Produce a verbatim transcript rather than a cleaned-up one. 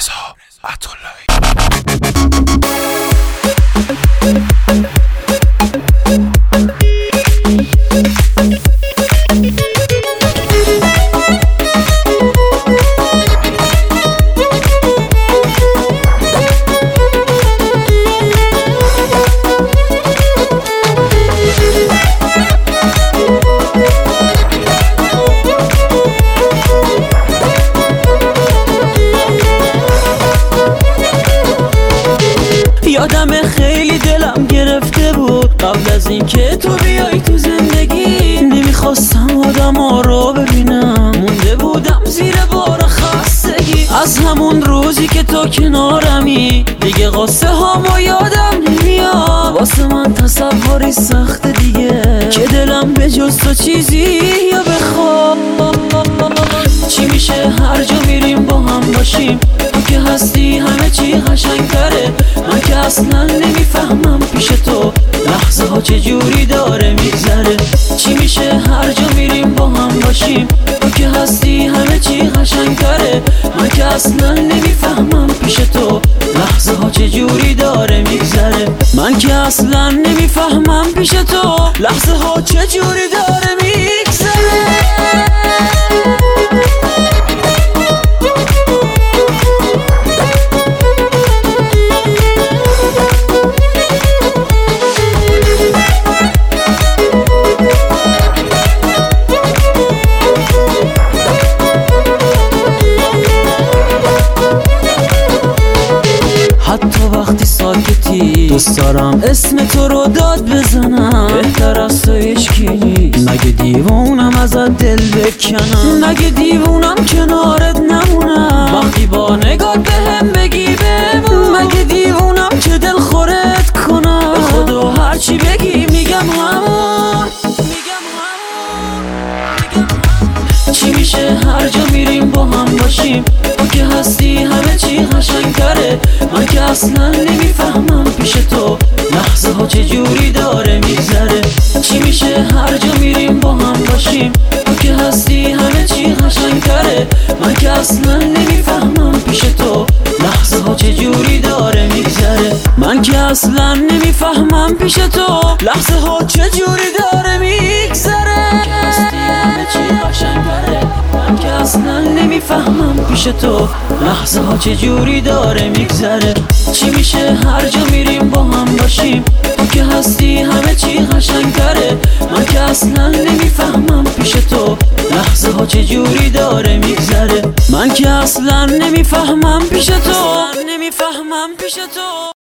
رضا عطااللهی. یادم خیلی دلم گرفته بود قبل از این که تو بیای تو زندگی. نمیخواستم آدم ها رو ببینم، مونده بودم زیر بار خستگی. از همون روزی که تو کنارمی دیگه قصه هامو یادم نمیاد. واسه من تصوری سخت دیگه که دلم به جز تو چیزی یا بخواب. چی میشه هر جا میریم با هم باشیم، تو که هستی همه چی قشنگ‌تره. من که اصلا نمیفهمم پیش تو لحظه ها چجوری داره میگذره. چی میشه هر جا میریم با هم باشیم، تو که هستی همه چی قشنگ‌تره. من که اصلا نمیفهمم پیش تو لحظه ها چجوری داره میگذره. من که اصلا نمیفهمم پیش تو لحظه ها چجوری داره میگذره. حتی وقتی ساکتی دوست دارم اسم تو رو داد بزنم. بهتر از تو هیچکی نیست، مگه دیوونم ازت دل بکنم، مگه دیوونم کنارت نمونم. وقتی با نگات بهم بگی بمون، مگه دیوونم که دل خورت کنم. به خدا هرچی بگی میگم همون، میگم همون، میگم همون. چی میشه هر جا میریم با هم باشیم، تو که هستی همه چی قشنگ‌تره. من که اصلا نمیفهمم پیش تو لحظه ها چجوری داره میگذره. چی میشه هر جا میریم با هم باشیم، تو که هستی همه چی قشنگ‌تره. من که اصلا نمیفهمم پیش تو لحظه ها چجوری داره میگذره. من که اصلا نمیفهمم پیش تو لحظه ها چجوری داره میگذره. هستی همه چی قشنگ‌تره. من که اصلا نمیفهمم پیش تو لحظه ها چجوری داره میگذره. چی میشه هر جا میریم با هم باشیم، تو که هستی همه چی قشنگ‌تره. من که اصلا نمیفهمم پیش تو لحظه ها چجوری داره میگذره. من که اصلا نمیفهمم پیش تو، نمیفهمم پیش تو.